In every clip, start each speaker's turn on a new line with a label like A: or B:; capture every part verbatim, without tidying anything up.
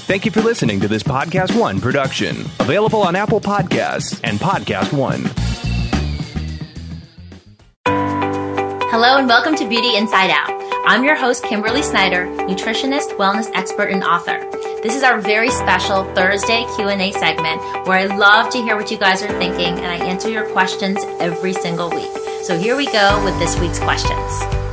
A: Thank you for listening to this Podcast One production, available on Apple Podcasts and Podcast One.
B: Hello and welcome to Beauty Inside Out. I'm your host, Kimberly Snyder, nutritionist, wellness expert, and author. This is our very special Thursday Q and A segment where I love to hear what you guys are thinking and I answer your questions every single week. So here we go with this week's questions.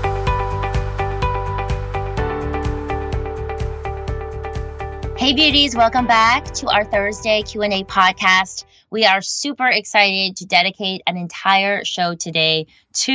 B: Hey beauties, welcome back to our Thursday Q and A podcast. We are super excited to dedicate an entire show today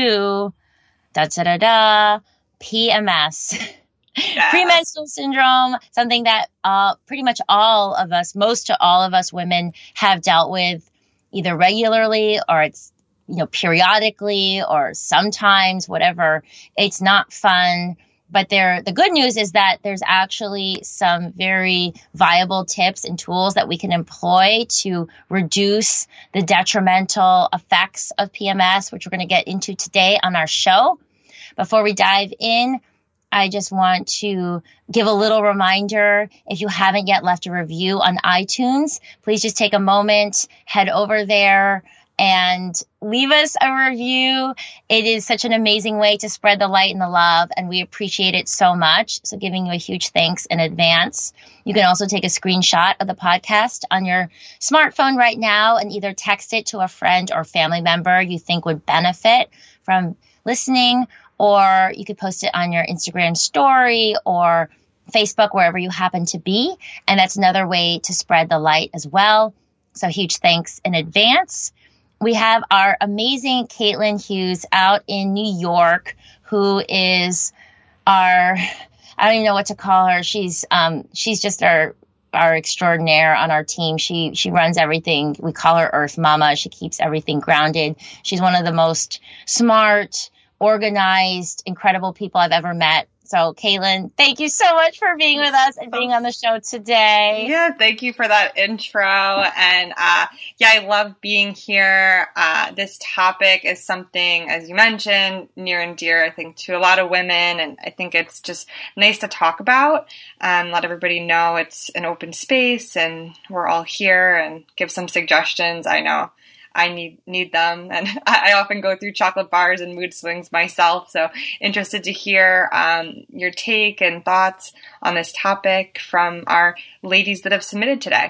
B: to da da da da P M S. Yes. Premenstrual syndrome, something that uh, pretty much all of us, most to all of us women have dealt with either regularly or it's, you know, periodically or sometimes, whatever. It's not fun. But there, the good news is that there's actually some very viable tips and tools that we can employ to reduce the detrimental effects of P M S, which we're going to get into today on our show. Before we dive in, I just want to give a little reminder. If you haven't yet left a review on iTunes, please just take a moment, head over there, and leave us a review. It is such an amazing way to spread the light and the love, and we appreciate it so much. So giving you a huge thanks in advance. You can also take a screenshot of the podcast on your smartphone right now and either text it to a friend or family member you think would benefit from listening, or you could post it on your Instagram story or Facebook, wherever you happen to be. And that's another way to spread the light as well. So huge thanks in advance. We have our amazing Caitlin Hughes out in New York, who is our, I don't even know what to call her. She's, um, she's just our, our extraordinaire on our team. She, she runs everything. We call her Earth Mama. She keeps everything grounded. She's one of the most smart, organized, incredible people I've ever met. So, Caitlin, thank you so much for being with us and being on the show today.
C: Yeah, thank you for that intro. And uh, yeah, I love being here. Uh, this topic is something, as you mentioned, near and dear, I think, to a lot of women. And I think it's just nice to talk about and let everybody know it's an open space and we're all here and give some suggestions. I know I need need them, and I often go through chocolate bars and mood swings myself, so interested to hear um, your take and thoughts on this topic from our ladies that have submitted today.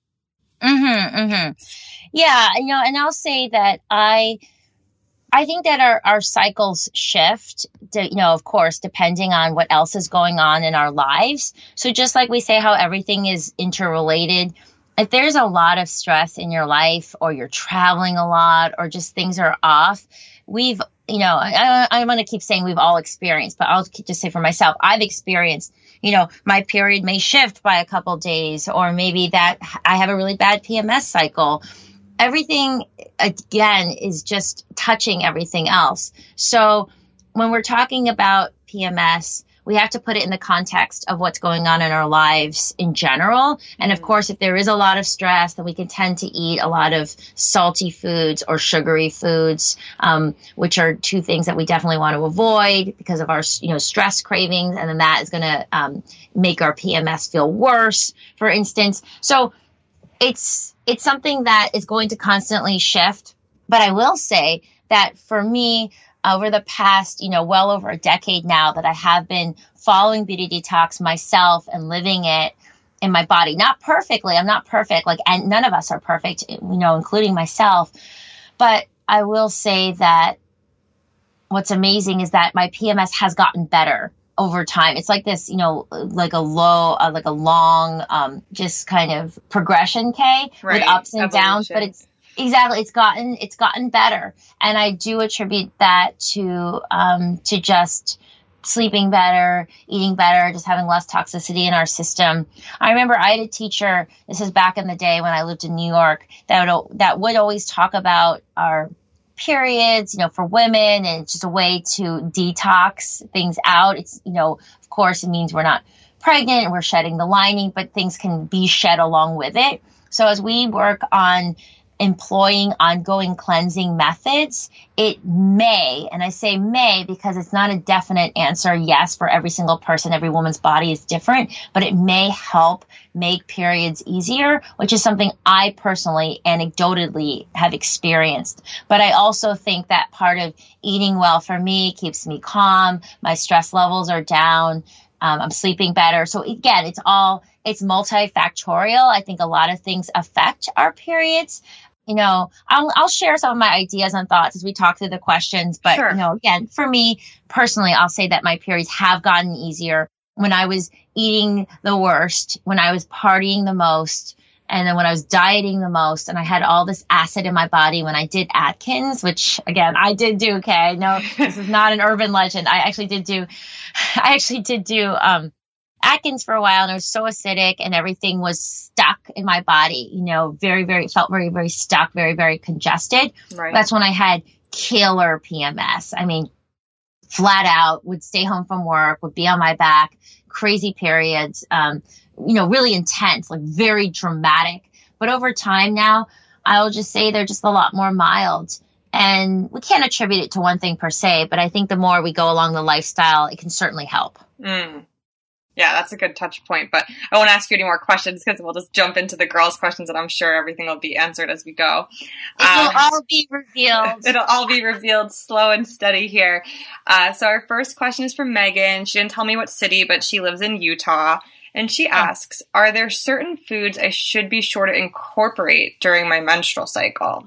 B: Mm-hmm, mm-hmm. Yeah, you know, and I'll say that I I think that our, our cycles shift, to, you know, of course, depending on what else is going on in our lives. So just like we say how everything is interrelated, if there's a lot of stress in your life or you're traveling a lot or just things are off, we've, you know, I, I'm going to keep saying we've all experienced, but I'll just say for myself, I've experienced, you know, my period may shift by a couple days, or maybe that I have a really bad P M S cycle. Everything, again, is just touching everything else. So when we're talking about P M S, we have to put it in the context of what's going on in our lives in general. And of course, if there is a lot of stress, then we can tend to eat a lot of salty foods or sugary foods, um, which are two things that we definitely want to avoid because of our, you know, stress cravings. And then that is going to um, make our P M S feel worse, for instance. So it's, it's something that is going to constantly shift. But I will say that for me, over the past, you know, well over a decade now that I have been following Beauty Detox myself and living it in my body. Not perfectly. I'm not perfect. Like, and none of us are perfect, you know, including myself. But I will say that what's amazing is that my P M S has gotten better over time. It's like this, you know, like a low, uh, like a long, um, just kind of progression, Kay, right, with ups and Evolution. Downs, but it's, Exactly. It's gotten, it's gotten better. And I do attribute that to, um, to just sleeping better, eating better, just having less toxicity in our system. I remember I had a teacher, this is back in the day when I lived in New York, that would, that would always talk about our periods, you know, for women, and it's just a way to detox things out. It's, you know, of course it means we're not pregnant and we're shedding the lining, but things can be shed along with it. So as we work on employing ongoing cleansing methods, it may, and I say may because it's not a definite answer, yes, for every single person, every woman's body is different, but it may help make periods easier, which is something I personally, anecdotally have experienced. But I also think that part of eating well for me keeps me calm, my stress levels are down, um, I'm sleeping better. So again, it's all, it's multifactorial. I think a lot of things affect our periods. You know, I'll, I'll share some of my ideas and thoughts as we talk through the questions. But,
C: Sure.
B: you know, again, for me personally, I'll say that my periods have gotten easier when I was eating the worst, when I was partying the most, and then when I was dieting the most, and I had all this acid in my body when I did Atkins, which again, I did do, okay? No, this is not an urban legend. I actually did do, I actually did do, um, Atkins for a while, and it was so acidic and everything was stuck in my body, you know, very, very, felt very, very stuck, very, very congested.
C: Right.
B: That's when I had killer P M S. I mean, flat out, would stay home from work, would be on my back, crazy periods, um, you know, really intense, like very dramatic. But over time now, I'll just say they're just a lot more mild. And we can't attribute it to one thing per se, but I think the more we go along the lifestyle, it can certainly help.
C: Mm. Yeah, that's a good touch point. But I won't ask you any more questions because we'll just jump into the girls' questions and I'm sure everything will be answered as we go.
B: It will
C: Um,
B: all be revealed.
C: It'll all be revealed slow and steady here. Uh, so our first question is from Megan. She didn't tell me what city, but she lives in Utah. And she asks, are there certain foods I should be sure to incorporate during my menstrual cycle?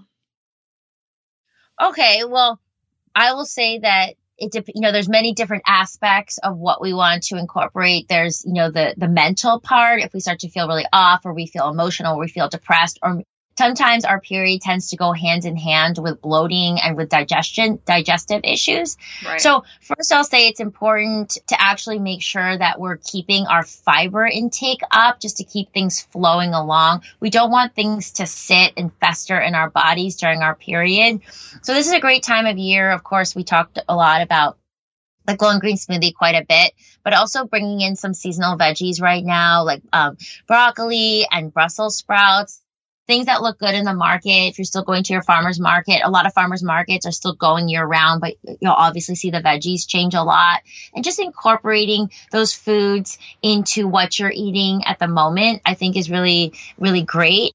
B: Okay, well, I will say that it, you know, there's many different aspects of what we want to incorporate. There's, you know, the, the mental part. If we start to feel really off or we feel emotional, or we feel depressed, or sometimes our period tends to go hand in hand with bloating and with digestion, digestive issues.
C: Right.
B: So first I'll say it's important to actually make sure that we're keeping our fiber intake up just to keep things flowing along. We don't want things to sit and fester in our bodies during our period. So this is a great time of year. Of course, we talked a lot about the Glowing Green smoothie quite a bit, but also bringing in some seasonal veggies right now, like um, broccoli and Brussels sprouts. Things that look good in the market. If you're still going to your farmer's market, a lot of farmer's markets are still going year round, but you'll obviously see the veggies change a lot. And just incorporating those foods into what you're eating at the moment, I think is really, really great.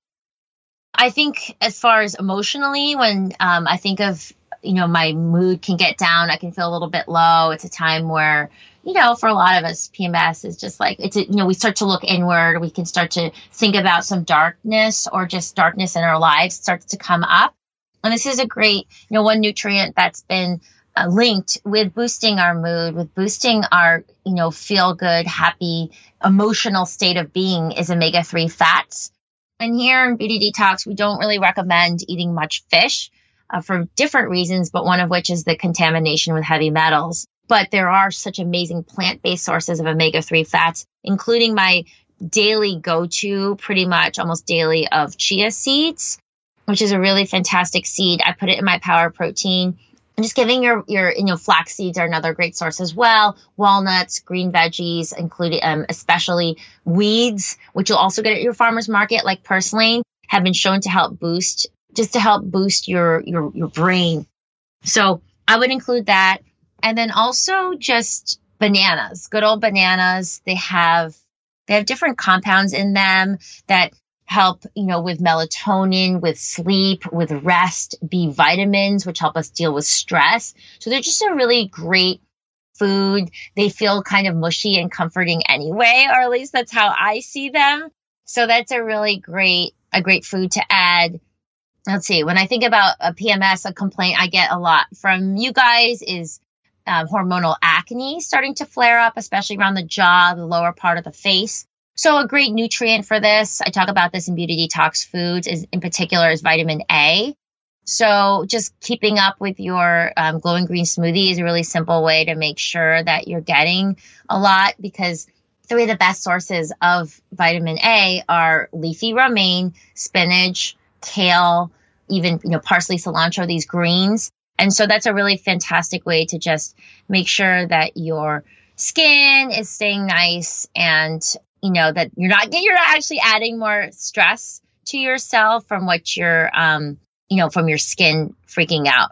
B: I think as far as emotionally, when um, I think of, you know, my mood can get down, I can feel a little bit low. It's a time where, you know, for a lot of us, P M S is just like, it's, a, you know, we start to look inward. We can start to think about some darkness or just darkness in our lives starts to come up. And this is a great, you know, one nutrient that's been uh, linked with boosting our mood, with boosting our, you know, feel good, happy, emotional state of being is omega three fats. And here in Beauty Detox, we don't really recommend eating much fish uh, for different reasons, but one of which is the contamination with heavy metals. But there are such amazing plant-based sources of omega three fats, including my daily go-to, pretty much almost daily, of chia seeds, which is a really fantastic seed. I put it in my Power Protein. And just giving your, your, you know, flax seeds are another great source as well. Walnuts, green veggies, including, um, especially weeds, which you'll also get at your farmer's market, like purslane, have been shown to help boost, just to help boost your, your, your brain. So I would include that. And then also just bananas, good old bananas. They have, they have different compounds in them that help, you know, with melatonin, with sleep, with rest, B vitamins, which help us deal with stress. So they're just a really great food. They feel kind of mushy and comforting anyway, or at least that's how I see them. So that's a really great, a great food to add. Let's see, when I think about a P M S, a complaint I get a lot from you guys is Um, hormonal acne starting to flare up, especially around the jaw, the lower part of the face. So a great nutrient for this, I talk about this in Beauty Detox Foods, is in particular is vitamin A. So just keeping up with your um, Glowing Green smoothie is a really simple way to make sure that you're getting a lot, because three of the best sources of vitamin A are leafy romaine, spinach, kale, even, you know, parsley, cilantro, these greens. And so that's a really fantastic way to just make sure that your skin is staying nice and, you know, that you're not, you're not actually adding more stress to yourself from what you're, um, you know, from your skin freaking out.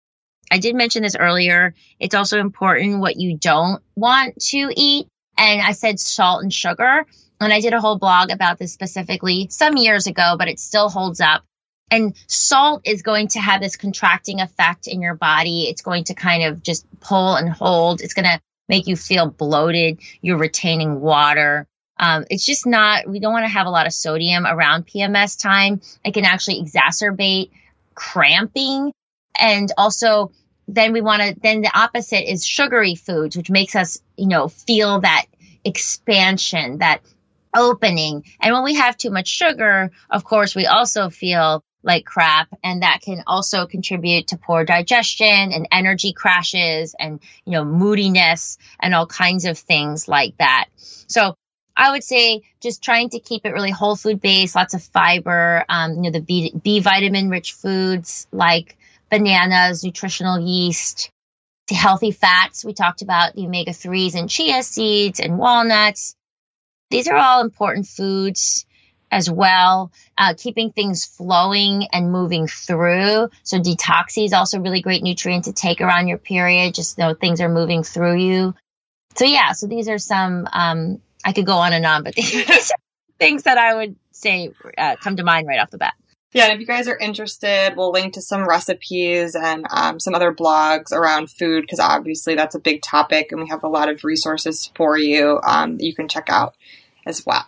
B: I did mention this earlier. It's also important what you don't want to eat. And I said salt and sugar. And I did a whole blog about this specifically some years ago, but it still holds up. And salt is going to have this contracting effect in your body. It's going to kind of just pull and hold. It's going to make you feel bloated. You're retaining water. Um, it's just not, we don't want to have a lot of sodium around P M S time. It can actually exacerbate cramping. And also then we want to, then the opposite is sugary foods, which makes us, you know, feel that expansion, that opening. And when we have too much sugar, of course, we also feel like crap. And that can also contribute to poor digestion and energy crashes and, you know, moodiness and all kinds of things like that. So I would say just trying to keep it really whole food based, lots of fiber, um, you know, the B, B vitamin rich foods like bananas, nutritional yeast, the healthy fats. We talked about the omega threes and chia seeds and walnuts. These are all important foods as well. Uh, keeping things flowing and moving through. So detoxy is also a really great nutrient to take around your period, just so things are moving through you. So yeah, so these are some, um, I could go on and on, but these are things that I would say uh, come to mind right off the bat.
C: Yeah, and if you guys are interested, we'll link to some recipes and um, some other blogs around food, because obviously that's a big topic, and we have a lot of resources for you um, that you can check out as well.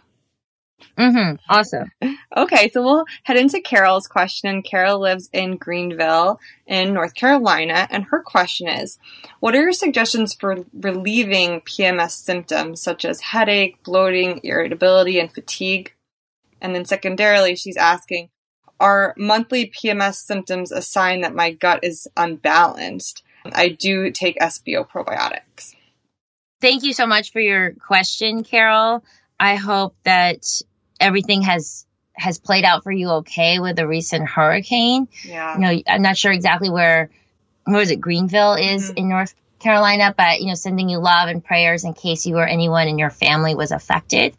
B: Mm-hmm. Awesome.
C: Okay, so we'll head into Carol's question. Carol lives in Greenville in North Carolina, and her question is, what are your suggestions for relieving P M S symptoms such as headache, bloating, irritability, and fatigue? And then secondarily, she's asking, are monthly P M S symptoms a sign that my gut is unbalanced? I do take S B O probiotics.
B: Thank you so much for your question, Carol. I hope that everything has has played out for you okay with the recent hurricane.
C: Yeah.
B: You know, I'm not sure exactly where, where is it, Greenville is mm-hmm. in North Carolina, but, you know, sending you love and prayers in case you or anyone in your family was affected.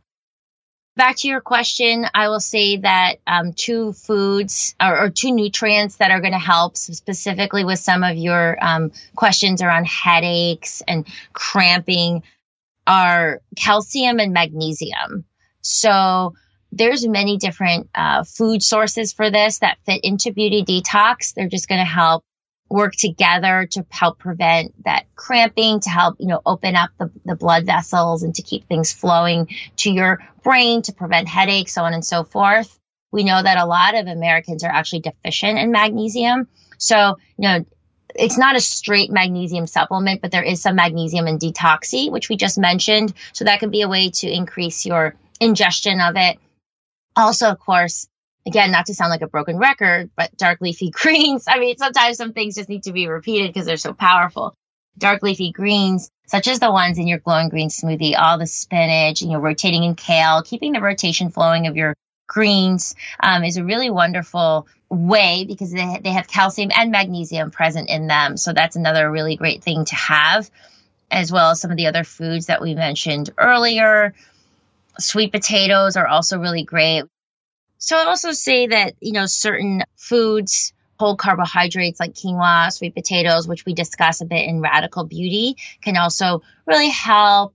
B: Back to your question, I will say that um, two foods or, or two nutrients that are going to help specifically with some of your um, questions around headaches and cramping are calcium and magnesium. So there's many different uh, food sources for this that fit into Beauty Detox. They're just going to help work together to help prevent that cramping, to help, you know, open up the, the blood vessels and to keep things flowing to your brain, to prevent headaches, so on and so forth. We know that a lot of Americans are actually deficient in magnesium. So, you know, it's not a straight magnesium supplement, but there is some magnesium in Detoxy, which we just mentioned. So that could be a way to increase your ingestion of it. Also, of course, again, not to sound like a broken record, but dark leafy greens. I mean, sometimes some things just need to be repeated because they're so powerful. Dark leafy greens, such as the ones in your glowing green smoothie, all the spinach, you know, rotating in kale, keeping the rotation flowing of your greens um, is a really wonderful way because they, they have calcium and magnesium present in them. So that's another really great thing to have, as well as some of the other foods that we mentioned earlier. Sweet potatoes are also really great. So I'd also say that, you know, certain foods, whole carbohydrates like quinoa, sweet potatoes, which we discuss a bit in Radical Beauty, can also really help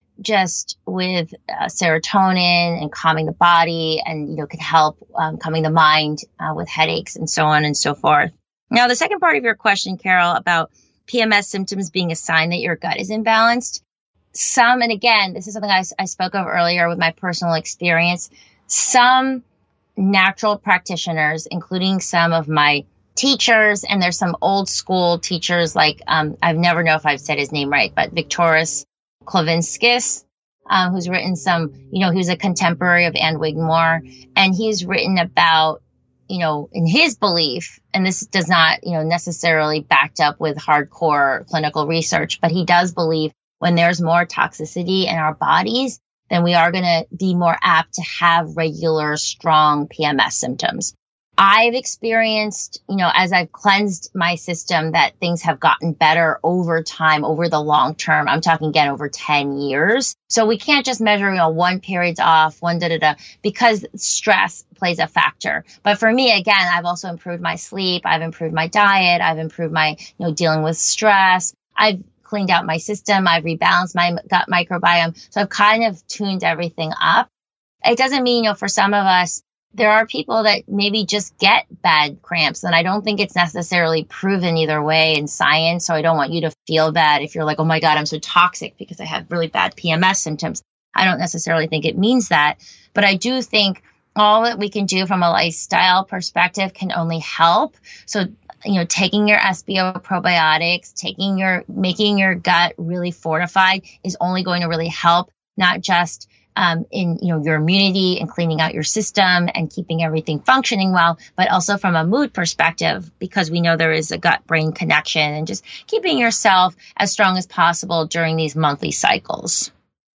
B: just with uh, serotonin and calming the body, and, you know, can help um, calming the mind uh, with headaches and so on and so forth. Now, the second part of your question, Carol, about P M S symptoms being a sign that your gut is imbalanced. Some, and again, this is something I, I spoke of earlier with my personal experience, some natural practitioners, including some of my teachers, and there's some old school teachers like, um, I've never know if I've said his name right, but Victoris Klovinskis, um, who's written some, you know, he was a contemporary of Anne Wigmore, and he's written about, you know, in his belief, and this does not, you know, necessarily backed up with hardcore clinical research, but he does believe when there's more toxicity in our bodies, then we are going to be more apt to have regular, strong P M S symptoms. I've experienced, you know, as I've cleansed my system, that things have gotten better over time, over the long term. I'm talking again over ten years. So we can't just measure, you know, one period's off, one da da da, because stress plays a factor. But for me, again, I've also improved my sleep. I've improved my diet. I've improved my, you know, dealing with stress. I've cleaned out my system. I've rebalanced my gut microbiome. So I've kind of tuned everything up. It doesn't mean, you know, for some of us, there are people that maybe just get bad cramps, and I don't think it's necessarily proven either way in science. So I don't want you to feel bad if you're like, oh my God, I'm so toxic because I have really bad P M S symptoms. I don't necessarily think it means that, but I do think all that we can do from a lifestyle perspective can only help. So, you know, taking your S B O probiotics, taking your, making your gut really fortified is only going to really help, not just Um, in, you know, your immunity and cleaning out your system and keeping everything functioning well, but also from a mood perspective, because we know there is a gut-brain connection, and just keeping yourself as strong as possible during these monthly cycles.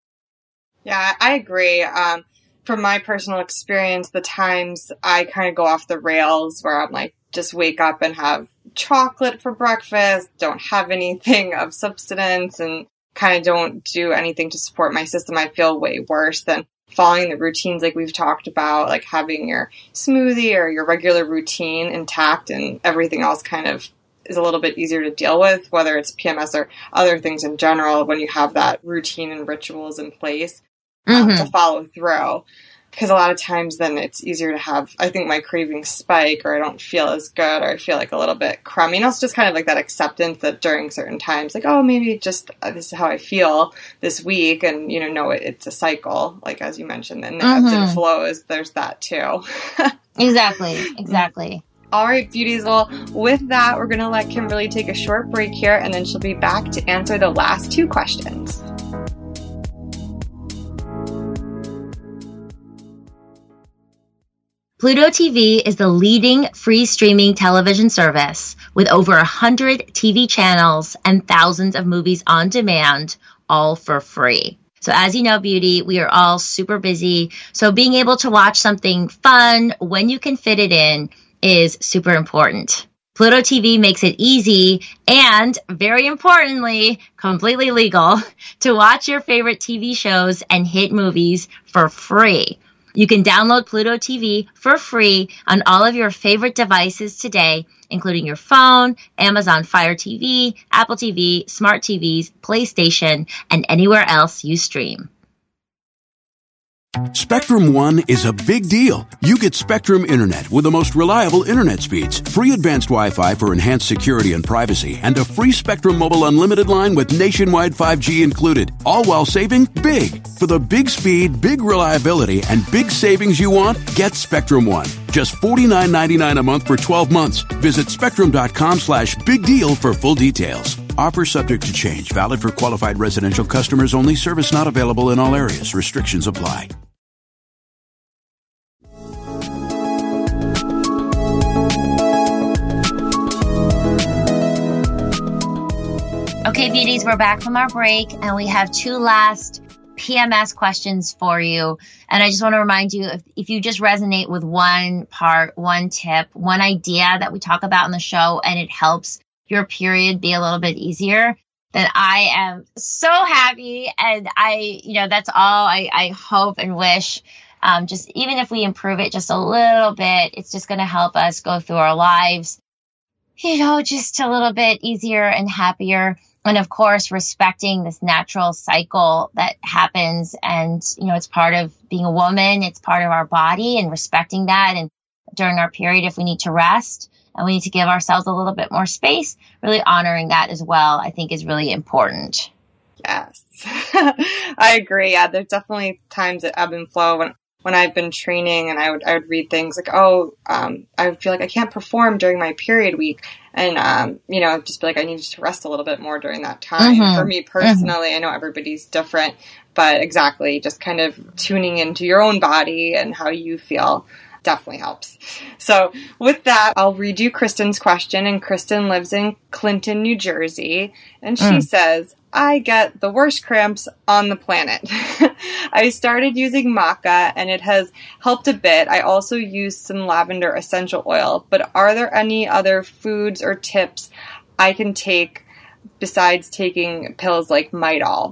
C: Yeah, I agree. Um, from my personal experience, the times I kind of go off the rails where I'm like, just wake up and have chocolate for breakfast, don't have anything of substance, and kind of don't do anything to support my system, I feel way worse than following the routines like we've talked about, like having your smoothie or your regular routine intact, and everything else kind of is a little bit easier to deal with, whether it's P M S or other things in general, when you have that routine and rituals in place um, mm-hmm. to follow through. Because a lot of times then it's easier to have, I think, my cravings spike, or I don't feel as good, or I feel like a little bit crummy. And it's just kind of like that acceptance that during certain times, like, oh, maybe just uh, this is how I feel this week. And, you know, no, it, it's a cycle, like as you mentioned, and the mm-hmm. ebbs and flows, there's that too.
B: Exactly, exactly.
C: All right, beauties. Well, with that, we're going to let Kimberly take a short break here, and then she'll be back to answer the last two questions.
B: Pluto T V is the leading free streaming television service with over one hundred T V channels and thousands of movies on demand, all for free. So as you know, beauty, we are all super busy. So being able to watch something fun when you can fit it in is super important. Pluto T V makes it easy and, very importantly, completely legal to watch your favorite T V shows and hit movies for free. You can download Pluto T V for free on all of your favorite devices today, including your phone, Amazon Fire T V, Apple T V, Smart T Vs, PlayStation, and anywhere else you stream.
D: Spectrum One is a big deal. You get Spectrum Internet with the most reliable internet speeds, free advanced Wi-Fi for enhanced security and privacy, and a free Spectrum Mobile Unlimited line with nationwide five G included, all while saving big. For the big speed, big reliability, and big savings you want, get Spectrum One. Just forty-nine ninety-nine a month for twelve months. Visit spectrum.com slash big deal for full details. Offer subject to change. Valid for qualified residential customers only. Service not available in all areas. Restrictions apply.
B: Okay, beauties, we're back from our break, and we have two last P M S questions for you. And I just want to remind you, if, if you just resonate with one part, one tip, one idea that we talk about in the show, and it helps your period be a little bit easier, then I am so happy. And I, you know, that's all I, I hope and wish. Um, just even if we improve it just a little bit, it's just going to help us go through our lives, you know, just a little bit easier and happier. And of course, respecting this natural cycle that happens. And, you know, it's part of being a woman. It's part of our body, and respecting that. And during our period, if we need to rest and we need to give ourselves a little bit more space, really honoring that as well, I think is really important.
C: Yes, I agree. Yeah, there's definitely times that ebb and flow when when I've been training, and I would I would read things like, oh, um, I would feel like I can't perform during my period week. And, um, you know, just be like, I need to rest a little bit more during that time. Mm-hmm. For me personally, mm-hmm. I know everybody's different, but exactly, just kind of tuning into your own body and how you feel definitely helps. So with that, I'll read you Kristen's question. And Kristen lives in Clinton, New Jersey. And she mm. says, I get the worst cramps on the planet. I started using maca and it has helped a bit. I also use some lavender essential oil, but are there any other foods or tips I can take besides taking pills like Midol?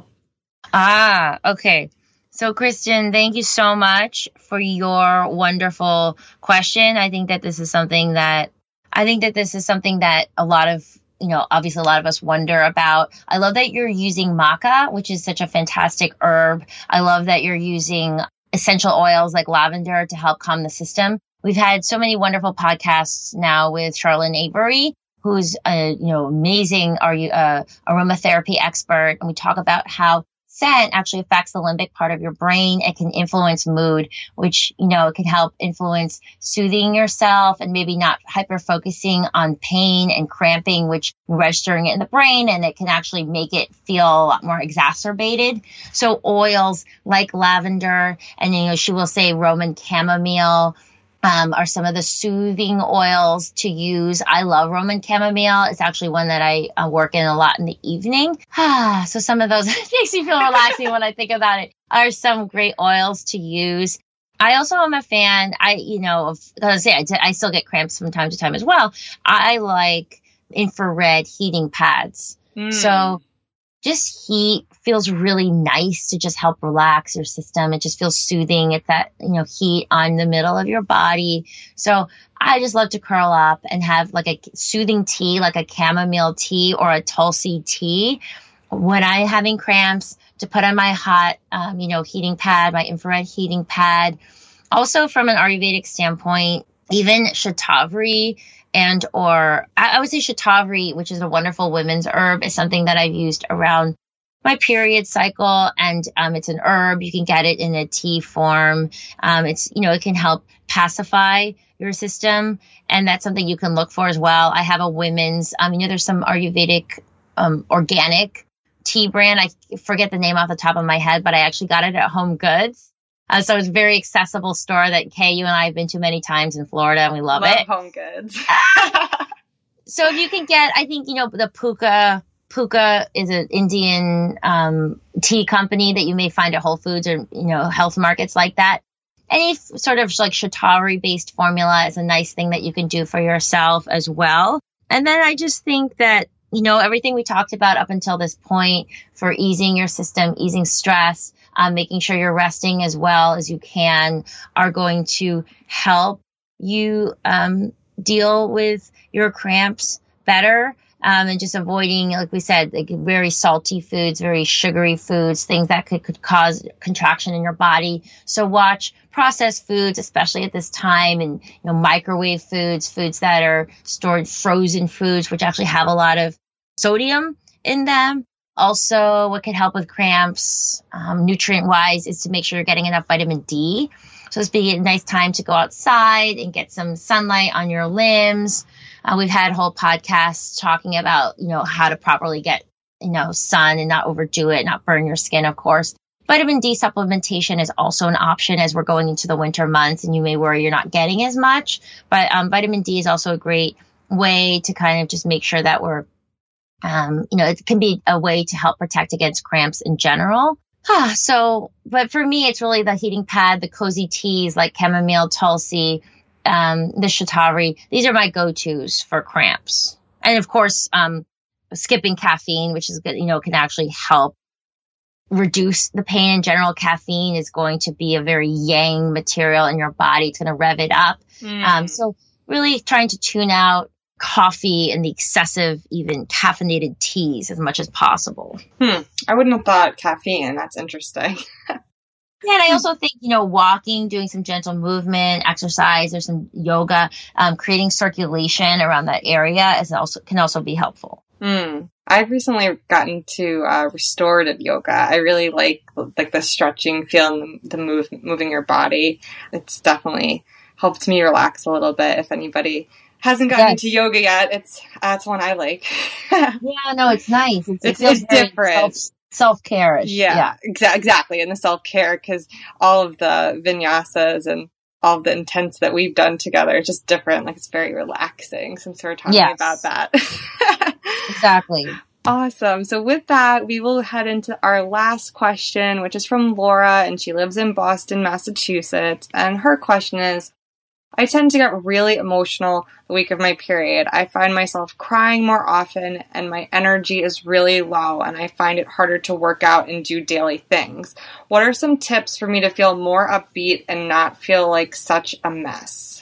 B: Ah, okay. So, Kristen, thank you so much for your wonderful question. I think that this is something that I think that this is something that a lot of, you know, obviously a lot of us wonder about. I love that you're using maca, which is such a fantastic herb. I love that you're using essential oils like lavender to help calm the system. We've had so many wonderful podcasts now with Charlene Avery, who's a, you know, amazing uh, aromatherapy expert. And we talk about how scent actually affects the limbic part of your brain. It can influence mood, which, you know, it can help influence soothing yourself and maybe not hyper focusing on pain and cramping, which registering it in the brain, and it can actually make it feel a lot more exacerbated. So oils like lavender and, you know, she will say Roman chamomile, Um, are some of the soothing oils to use. I love Roman chamomile. It's actually one that I uh, work in a lot in the evening. Ah, so some of those makes me feel relaxing when I think about it. Are some great oils to use. I also am a fan. I, you know, of, I say I, I still get cramps from time to time as well. I like infrared heating pads. Mm. So just heat feels really nice to just help relax your system. It just feels soothing. It's that, you know, heat on the middle of your body. So I just love to curl up and have like a soothing tea, like a chamomile tea or a Tulsi tea when I'm having cramps, to put on my hot, um, you know, heating pad, my infrared heating pad. Also from an Ayurvedic standpoint, even shatavari and or I would say shatavari, which is a wonderful women's herb, is something that I've used around my period cycle. And um, it's an herb. You can get it in a tea form. Um, it's, you know, it can help pacify your system. And that's something you can look for as well. I have a women's, um, you know, there's some Ayurvedic um, organic tea brand. I forget the name off the top of my head, but I actually got it at Home Goods. Uh, so it's a very accessible store that Kay, you and I have been to many times in Florida, and we love,
C: love
B: it.
C: Home Goods.
B: So if you can get, I think, you know, the Puka, Puka is an Indian um, tea company that you may find at Whole Foods or, you know, health markets like that. Any sort of like shatavari based formula is a nice thing that you can do for yourself as well. And then I just think that, you know, everything we talked about up until this point for easing your system, easing stress, Um, making sure you're resting as well as you can are going to help you um, deal with your cramps better. Um, and just avoiding, like we said, like very salty foods, very sugary foods, things that could, could cause contraction in your body. So watch processed foods, especially at this time, and, you know, microwave foods, foods that are stored, frozen foods, which actually have a lot of sodium in them. Also, what can help with cramps, um, nutrient-wise, is to make sure you're getting enough vitamin D. So it's be a nice time to go outside and get some sunlight on your limbs. Uh, we've had whole podcasts talking about, you know, how to properly get, you know, sun and not overdo it, not burn your skin, of course. Vitamin D supplementation is also an option as we're going into the winter months, and you may worry you're not getting as much. But um, vitamin D is also a great way to kind of just make sure that we're Um, you know, it can be a way to help protect against cramps in general. So, but for me, it's really the heating pad, the cozy teas like chamomile, Tulsi, um, the shatavari. These are my go-tos for cramps. And of course, um, skipping caffeine, which is good, you know, can actually help reduce the pain in general. Caffeine is going to be a very yang material in your body. It's going to rev it up. Mm. Um, so really trying to tune out coffee and the excessive, even caffeinated teas as much as possible.
C: Hmm. I wouldn't have thought caffeine. That's interesting.
B: Yeah, and I also think, you know, walking, doing some gentle movement, exercise, there's some yoga, um, creating circulation around that area is also can also be helpful.
C: Hmm. I've recently gotten to uh, restorative yoga. I really like like the stretching feel and the, the move, moving your body. It's definitely helped me relax a little bit. If anybody hasn't gotten yes. into yoga yet, it's that's one I like.
B: Yeah, no, it's nice. It's,
C: it's, it's different.
B: Self, self-care.
C: Yeah, yeah. Exa- exactly. And the self-care, because all of the vinyasas and all of the intents that we've done together are just different. Like, it's very relaxing since we're talking
B: yes.
C: about that.
B: Exactly.
C: Awesome. So with that, we will head into our last question, which is from Laura, and she lives in Boston, Massachusetts. And her question is, I tend to get really emotional the week of my period. I find myself crying more often, and my energy is really low, and I find it harder to work out and do daily things. What are some tips for me to feel more upbeat and not feel like such a mess?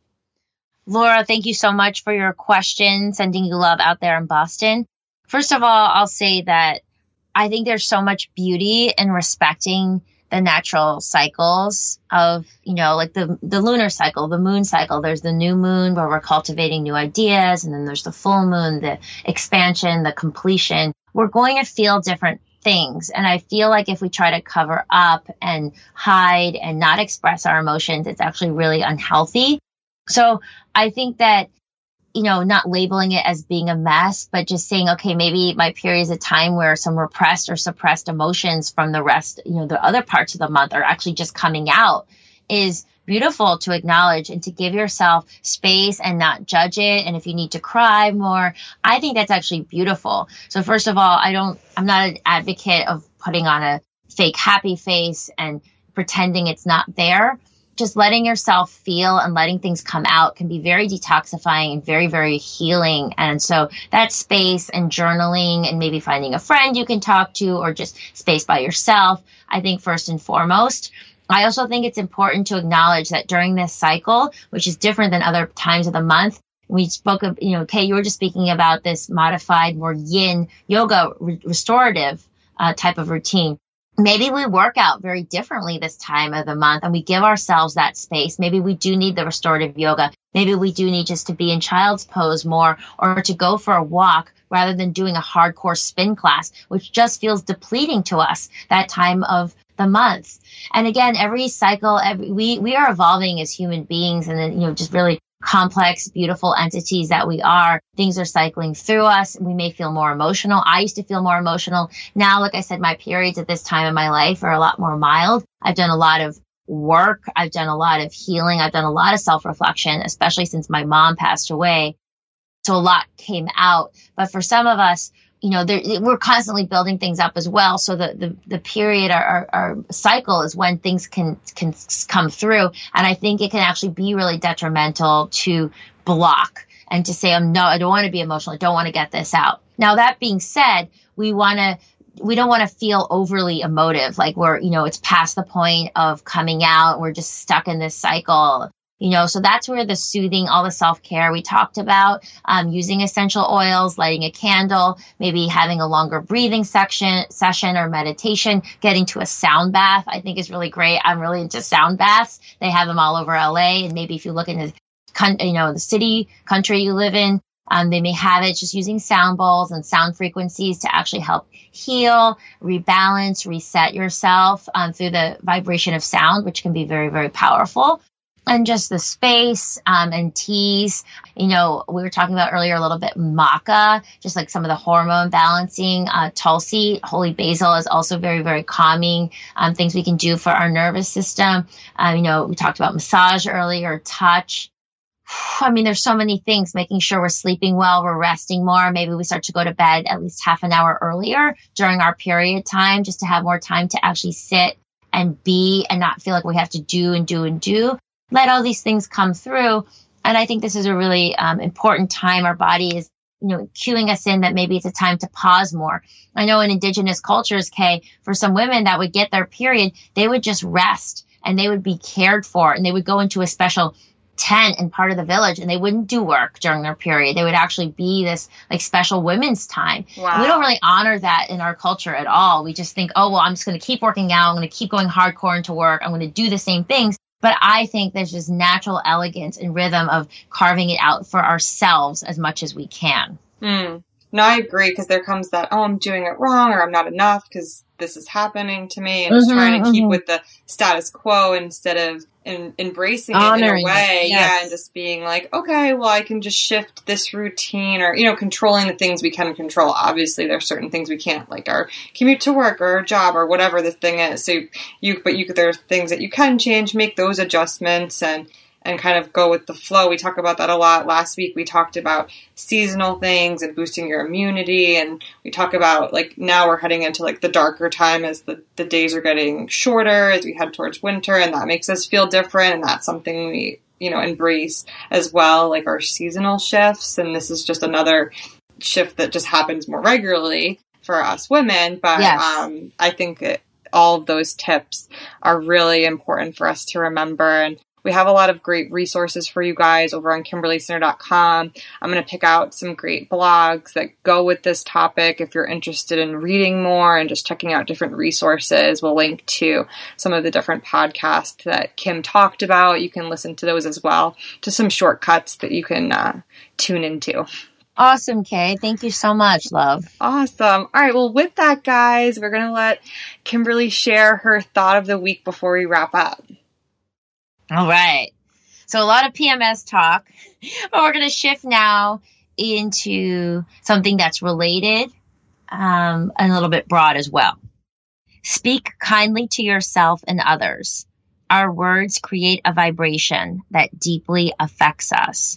B: Laura, thank you so much for your question, sending you love out there in Boston. First of all, I'll say that I think there's so much beauty in respecting the natural cycles of, you know, like the the lunar cycle, the moon cycle. There's the new moon where we're cultivating new ideas, and then there's the full moon, the expansion, the completion. We're going to feel different things. And I feel like if we try to cover up and hide and not express our emotions, it's actually really unhealthy. So I think that, you know, not labeling it as being a mess, but just saying, okay, maybe my period is a time where some repressed or suppressed emotions from the rest, you know, the other parts of the month are actually just coming out is beautiful to acknowledge and to give yourself space and not judge it. And if you need to cry more, I think that's actually beautiful. So first of all, I don't, I'm not an advocate of putting on a fake happy face and pretending it's not there. Just letting yourself feel and letting things come out can be very detoxifying and very, very healing. And so that space and journaling and maybe finding a friend you can talk to or just space by yourself, I think first and foremost. I also think it's important to acknowledge that during this cycle, which is different than other times of the month, we spoke of, you know, Kay, you were just speaking about this modified, more yin yoga re- restorative uh, type of routine. Maybe we work out very differently this time of the month and we give ourselves that space. Maybe we do need the restorative yoga. Maybe we do need just to be in child's pose more or to go for a walk rather than doing a hardcore spin class, which just feels depleting to us that time of the month. And again, every cycle, every, we, we are evolving as human beings and then, you know, just really complex, beautiful entities that we are. Things are cycling through us. We may feel more emotional. I used to feel more emotional. Now, like I said, my periods at this time in my life are a lot more mild. I've done a lot of work. I've done a lot of healing. I've done a lot of self-reflection, especially since my mom passed away. So a lot came out. But for some of us, you know, we're constantly building things up as well. So the, the, the period, our, our, our cycle is when things can, can come through. And I think it can actually be really detrimental to block and to say, um, no, I don't want to be emotional. I don't want to get this out. Now, that being said, we want to, we don't want to feel overly emotive. Like we're, you know, it's past the point of coming out. We're just stuck in this cycle. You know, so that's where the soothing, all the self-care we talked about, um, using essential oils, lighting a candle, maybe having a longer breathing section, session or meditation, getting to a sound bath, I think is really great. I'm really into sound baths. They have them all over L A. And maybe if you look in the, you know, the city, country you live in, um, they may have it just using sound bowls and sound frequencies to actually help heal, rebalance, reset yourself um, through the vibration of sound, which can be very, very powerful. And just the space um, and teas. You know, we were talking about earlier a little bit maca, just like some of the hormone balancing. Uh, Tulsi, holy basil is also very, very calming. Um, things we can do for our nervous system. Um, you know, we talked about massage earlier, touch. I mean, there's so many things, making sure we're sleeping well, we're resting more. Maybe we start to go to bed at least half an hour earlier during our period time, just to have more time to actually sit and be and not feel like we have to do and do and do. Let all these things come through. And I think this is a really um, important time. Our body is, you know, cueing us in that maybe it's a time to pause more. I know in indigenous cultures, Kay, for some women that would get their period, they would just rest and they would be cared for and they would go into a special tent in part of the village and they wouldn't do work during their period. They would actually be this like special women's time. Wow. We don't really honor that in our culture at all. We just think, oh, well, I'm just going to keep working out. I'm going to keep going hardcore into work. I'm going to do the same things. But I think there's just natural elegance and rhythm of carving it out for ourselves as much as we can.
C: Mm. No, I agree, because there comes that, oh, I'm doing it wrong or I'm not enough because this is happening to me. And mm-hmm, just trying to mm-hmm. keep with the status quo instead of in, embracing Honoring it in a way. It, yes. Yeah, and just being like, okay, well, I can just shift this routine or, you know, controlling the things we can control. Obviously, there are certain things we can't, like our commute to work or our job or whatever the thing is. So you, but you, there are things that you can change, make those adjustments and, and kind of go with the flow. We talk about that a lot. Last week, we talked about seasonal things and boosting your immunity. And we talk about, like, now we're heading into, like, the darker time as the, the days are getting shorter as we head towards winter, and that makes us feel different. And that's something we, you know, embrace as well, like our seasonal shifts. And this is just another shift that just happens more regularly for us women. But
B: yes.
C: um, I think it, all of those tips are really important for us to remember. And we have a lot of great resources for you guys over on Kimberly Snyder dot com. I'm going to pick out some great blogs that go with this topic. If you're interested in reading more and just checking out different resources, we'll link to some of the different podcasts that Kim talked about. You can listen to those as well, to some shortcuts that you can uh, tune into.
B: Awesome, Kay. Thank you so much, love.
C: Awesome. All right. Well, with that, guys, we're going to let Kimberly share her thought of the week before we wrap up.
B: All right. So a lot of P M S talk, but we're going to shift now into something that's related um, and a little bit broad as well. Speak kindly to yourself and others. Our words create a vibration that deeply affects us.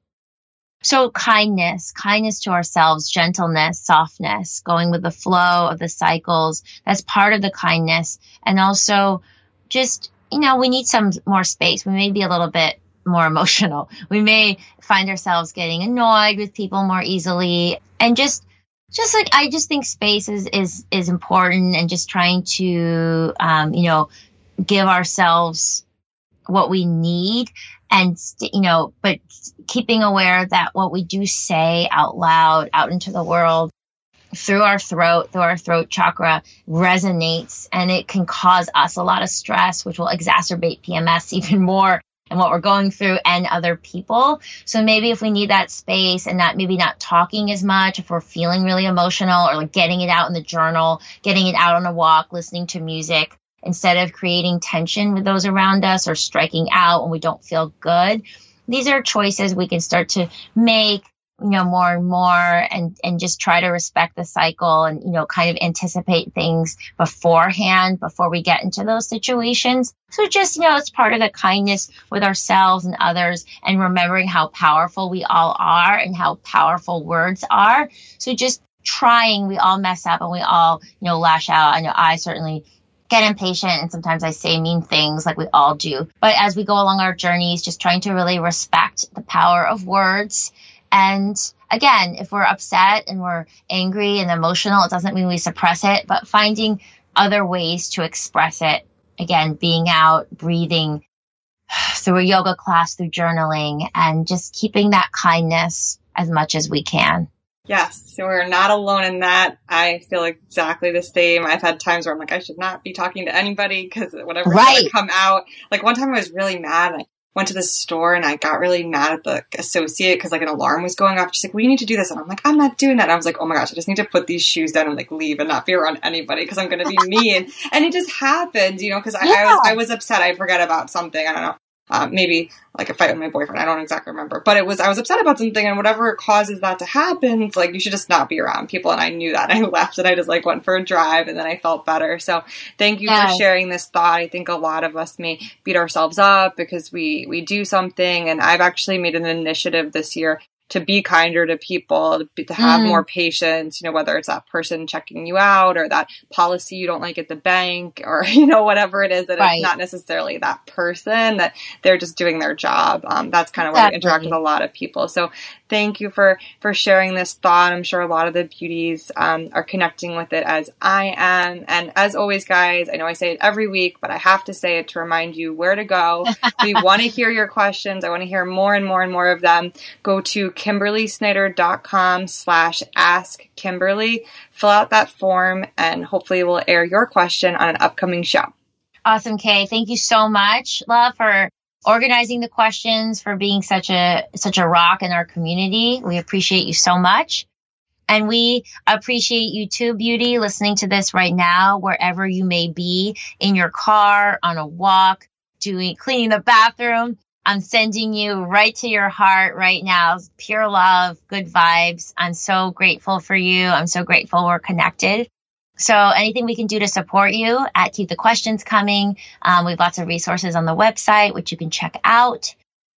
B: So kindness, kindness to ourselves, gentleness, softness, going with the flow of the cycles, that's part of the kindness. And also just, you know, we need some more space. We may be a little bit more emotional. We may find ourselves getting annoyed with people more easily. And just, just like, I just think space is, is, is important, and just trying to, um, you know, give ourselves what we need. And, you know, but keeping aware that what we do say out loud, out into the world, through our throat, through our throat chakra, resonates, and it can cause us a lot of stress, which will exacerbate P M S even more and what we're going through and other people. So maybe if we need that space and not maybe not talking as much, if we're feeling really emotional, or like getting it out in the journal, getting it out on a walk, listening to music, instead of creating tension with those around us or striking out when we don't feel good. These are choices we can start to make, you know, more and more, and, and just try to respect the cycle and, you know, kind of anticipate things beforehand before we get into those situations. So just, you know, it's part of the kindness with ourselves and others, and remembering how powerful we all are and how powerful words are. So just trying, we all mess up and we all, you know, lash out. I know I certainly get impatient, and sometimes I say mean things, like we all do. But as we go along our journeys, just trying to really respect the power of words. And again, if we're upset and we're angry and emotional, it doesn't mean we suppress it, but finding other ways to express it. Again, being out, breathing, through a yoga class, through journaling, and just keeping that kindness as much as we can.
C: Yes, so we're not alone in that. I feel exactly the same. I've had times where I'm like, I should not be talking to anybody because whatever's
B: right.
C: going to come out. Like one time I was really mad. I went to the store and I got really mad at the associate because like an alarm was going off. She's like, well, you need to do this. And I'm like, I'm not doing that. And I was like, oh my gosh, I just need to put these shoes down and like leave and not be around anybody because I'm going to be mean. And it just happened, you know, because I,
B: yeah.
C: I was I was upset. I forgot about something. I don't know. Uh, maybe like a fight with my boyfriend. I don't exactly remember, but it was, I was upset about something, and whatever causes that to happen, it's like, you should just not be around people. And I knew that. I left and I just like went for a drive, and then I felt better. So thank you yeah. for sharing this thought. I think a lot of us may beat ourselves up because we, we do something. And I've actually made an initiative this year to be kinder to people, to, be, to have mm. more patience, you know, whether it's that person checking you out or that policy you don't like at the bank, or, you know, whatever it is, that right. it's not necessarily that person, that they're just doing their job. Um, that's kind of exactly. where we interact with a lot of people. So thank you for, for sharing this thought. I'm sure a lot of the beauties um, are connecting with it as I am. And as always, guys, I know I say it every week, but I have to say it to remind you where to go. We want to hear your questions. I want to hear more and more and more of them. Go to Kimberly Snyder dot com slash ask Kimberly. Fill out that form, and hopefully we'll air your question on an upcoming show.
B: Awesome, Kay. Thank you so much, love, for organizing the questions, for being such a such a rock in our community. We appreciate you so much. And we appreciate you too, Beauty, listening to this right now, wherever you may be, in your car, on a walk, doing cleaning the bathroom. I'm sending you right to your heart right now. Pure love, good vibes. I'm so grateful for you. I'm so grateful we're connected. So anything we can do to support you, at Keep the Questions Coming. Um, we have lots of resources on the website, which you can check out.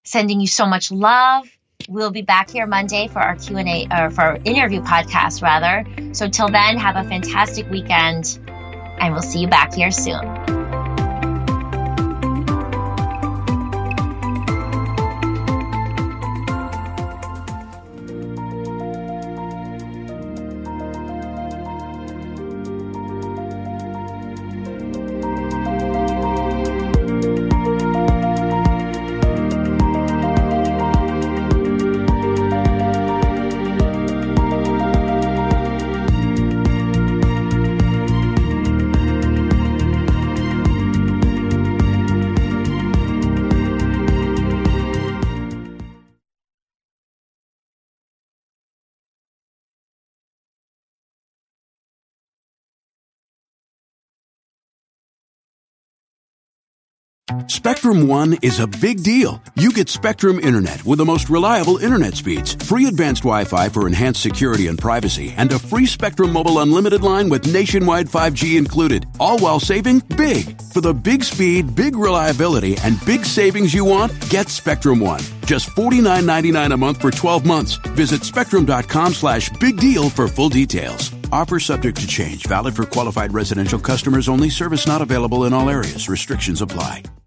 B: sending you so much love. We'll be back here Monday for our Q and A, or for our interview podcast, rather. So till then, have a fantastic weekend, and we'll see you back here soon.
D: Spectrum One is a big deal. You get Spectrum Internet with the most reliable internet speeds, free advanced Wi-Fi for enhanced security and privacy, and a free Spectrum Mobile Unlimited line with nationwide five G included, all while saving big. For the big speed, big reliability, and big savings you want, get Spectrum One. Just forty-nine ninety-nine a month for twelve months. Visit spectrum.com slash big deal for full details. Offer subject to change. Valid for qualified residential customers only. Service not available in all areas. Restrictions apply.